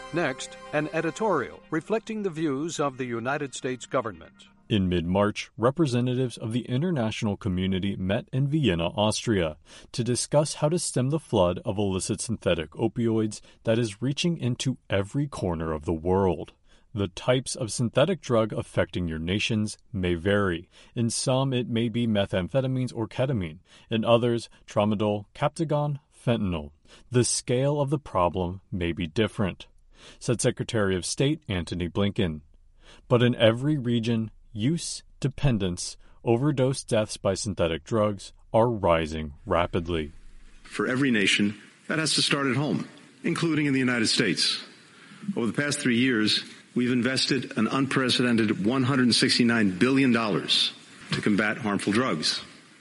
Next, an editorial reflecting the views of the United States government. In mid-March, representatives of the international community met in Vienna, Austria, to discuss how to stem the flood of illicit synthetic opioids that is reaching into every corner of the world. The types of synthetic drug affecting your nations may vary. In some, it may be methamphetamines or ketamine. In others, tramadol, Captagon, fentanyl. The scale of the problem may be different, said Secretary of State Antony Blinken. But in every region, use, dependence, overdose deaths by synthetic drugs are rising rapidly. For every nation, that has to start at home, including in the United States. Over the past 3 years, we've invested an unprecedented $169 billion to combat harmful drugs.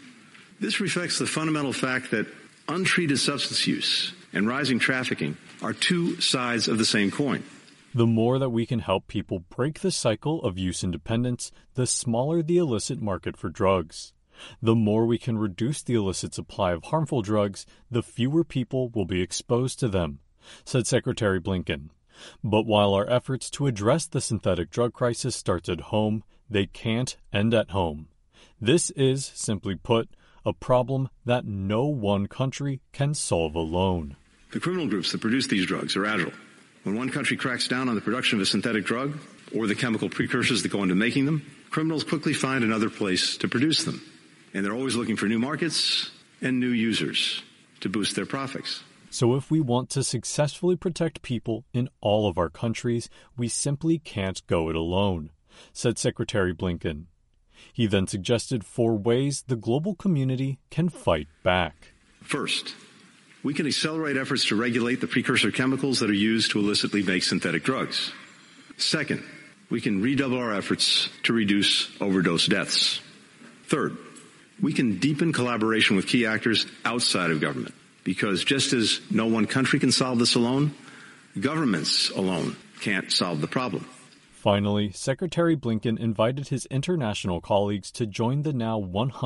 This reflects the fundamental fact that untreated substance use and rising trafficking are two sides of the same coin. The more that we can help people break the cycle of use and dependence, the smaller the illicit market for drugs. The more we can reduce the illicit supply of harmful drugs, the fewer people will be exposed to them, said Secretary Blinken. But while our efforts to address the synthetic drug crisis starts at home, they can't end at home. This is, simply put, a problem that no one country can solve alone. The criminal groups that produce these drugs are agile. When one country cracks down on the production of a synthetic drug or the chemical precursors that go into making them, criminals quickly find another place to produce them. And they're always looking for new markets and new users to boost their profits. So if we want to successfully protect people in all of our countries, we simply can't go it alone, said Secretary Blinken. He then suggested 4 ways the global community can fight back. First, we can accelerate efforts to regulate the precursor chemicals that are used to illicitly make synthetic drugs. Second, we can redouble our efforts to reduce overdose deaths. Third, we can deepen collaboration with key actors outside of government, because just as no one country can solve this alone, governments alone can't solve the problem. Finally, Secretary Blinken invited his international colleagues to join the now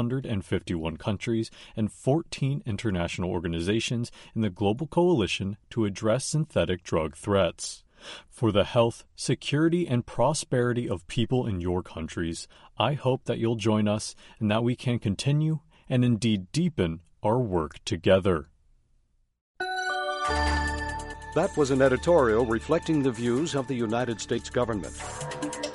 151 countries and 14 international organizations in the global coalition to address synthetic drug threats. For the health, security, and prosperity of people in your countries, I hope that you'll join us and that we can continue and indeed deepen our work together. That was an editorial reflecting the views of the United States government.